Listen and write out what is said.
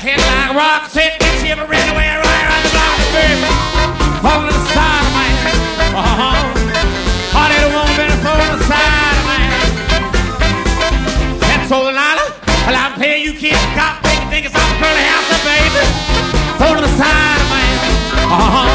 hit like a rock, sit, get shivering away right around the block, baby. Fall to the side, man. Hot little woman, better fall to the side, man. $10 well, I'm paying you kids, cop, think it's off the curly house, baby. Fall to the side, man.